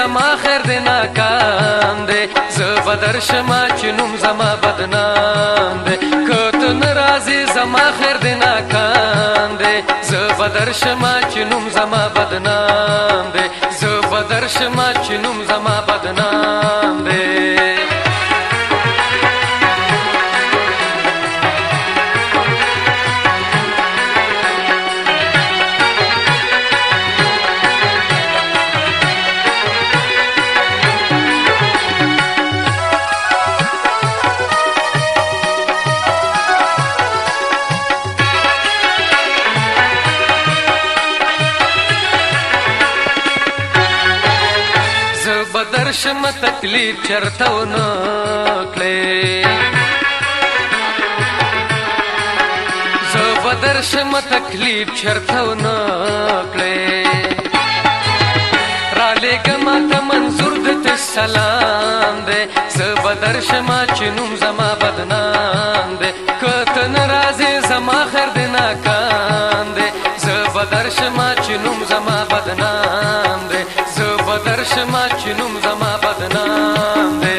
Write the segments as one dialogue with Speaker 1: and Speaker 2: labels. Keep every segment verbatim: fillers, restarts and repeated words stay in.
Speaker 1: زما خیر دی ناکام دی زه به درشمه چې نوم زما بدنام دی که ته نه راځې زما خیر دی ناکام دی زه به درشمه چې نوم زما بدنام دی زه به درشمه چې نوم زما بدنام دی بدرشم تکلیف چرته ونه کړې زه بدرشم تکلیف چرته ونه کړې رالېږه ماته منظور درته سلام دی زه بدرشم چې نوم زما بدنام دی که ته نه راځې زما خیر دی ناکام دی زه بدرشم چې نوم زما بدنام دی زه بدرشم چې نوم زما بدنام دی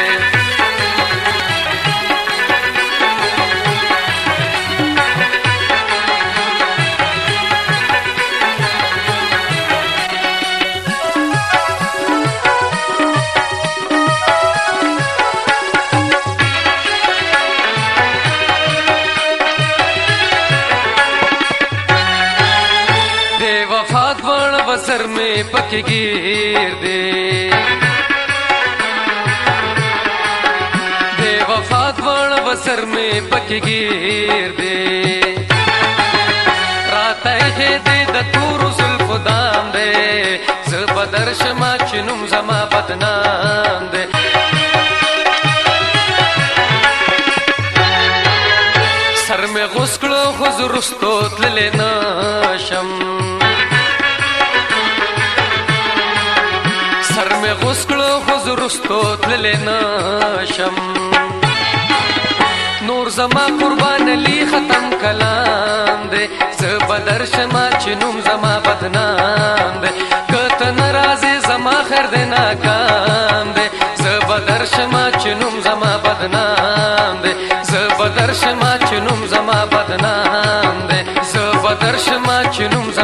Speaker 1: دی وفات وړ بسر مې پکې ګیر دی دی وفات وړ بسر مې پکې ګیر دی راته یې دی د تورو زلفو دام دی زه به درشمه چې نوم زما بدنام دی سر مې غوڅ کړو خو زه رستو تللی نشم سر مې غوڅ کړو خو زه رستو تللی نشم نور زما قربان علی ختم کلام دی زه به درشمه چې نوم زما بدنام دی که ته نه راځې زما خیر دی ناکام دی زه به درشمه چې نوم زما بدنام دی زه به درشمه چې نوم زما بدنام دی زه به درشمه چې نوم